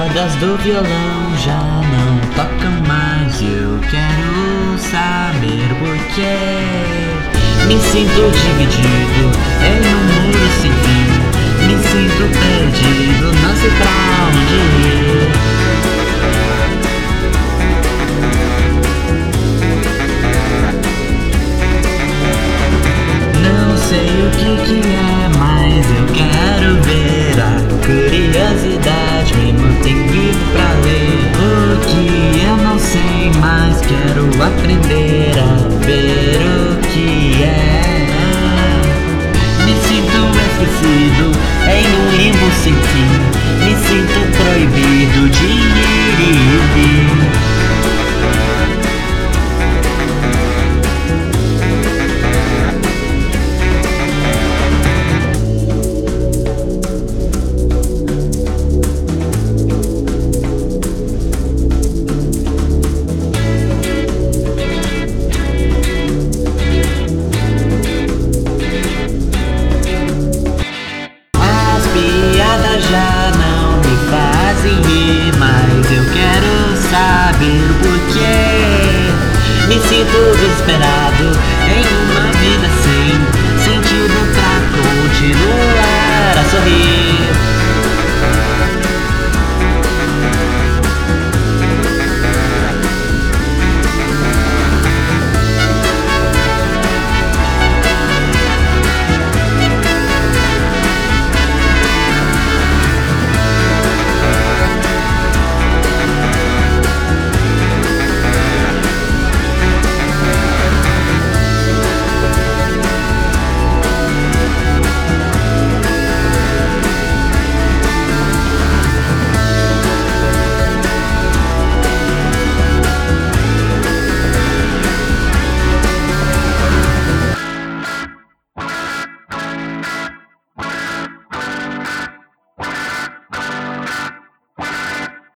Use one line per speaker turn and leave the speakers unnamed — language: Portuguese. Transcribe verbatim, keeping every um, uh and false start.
cordas do violão já não tocam mais. Eu quero saber porquê. Me sinto dividido em um muro sem fim. Me sinto perdido, não sei pra onde ir. Não sei o que que é, mas eu quero ver. A curiosidade me mantém vivo pra ler. O que eu não sei, mas quero aprender a ver o que é. Me sinto esquecido em um limbo sem fim. Me sinto proibido de ir e vir. Já não me fazem rir, mas eu quero saber o porquê. Me sinto desesperado